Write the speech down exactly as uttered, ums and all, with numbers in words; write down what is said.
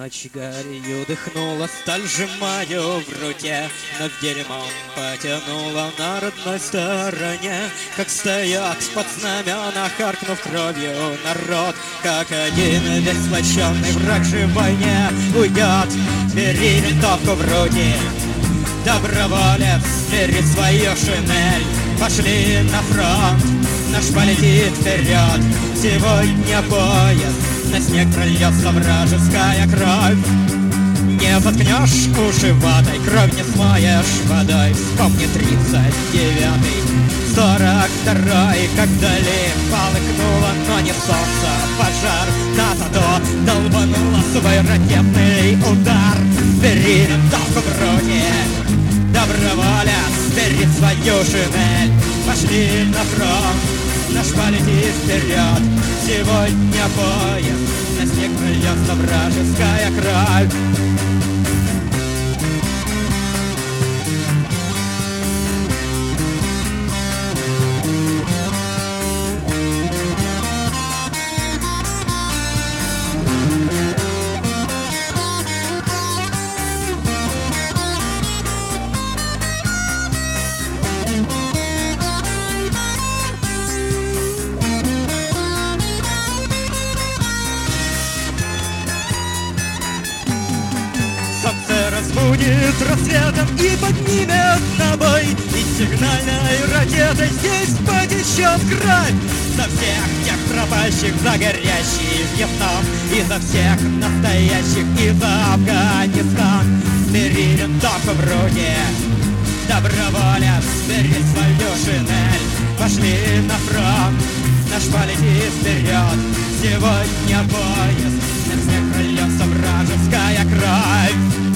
Ночь гарью дыхнула, сталь сжимаю в руке, но дерьмом потянула на родной стороне. Как стоят под знамена, харкнув кровью народ, как один весь сплоченный враг живой не уйдет. Бери винтовку в руки, доброволец, бери свою шинель. Пошли на фронт, наш полетит вперед. Сегодня поезд, на снег прольется вражеская кровь. Не заткнешь уши ватой, кровь не смоешь водой. Вспомни тридцать девятый, сорок второй, как вдали полыхнуло, но не солнце, пожар. НАТО долбануло свой ракетный удар. Бери винтовку в руки, доброволец, бери свою шинель. Пошли на фронт, наш полетит вперед. Сегодня поезд, на снег прольется вражеская кровь. Разбудит рассветом и поднимет на бой, и сигнальной ракетой здесь потечет кровь. За всех тех пропащих, за горящий Вьетнам, и за всех настоящих, и за Афганистан. Бери винтовку в руки, доброволец, бери свою шинель. Пошли на фронт, наш полетит вперед. Сегодня поезд, на снег прольется вражеская кровь.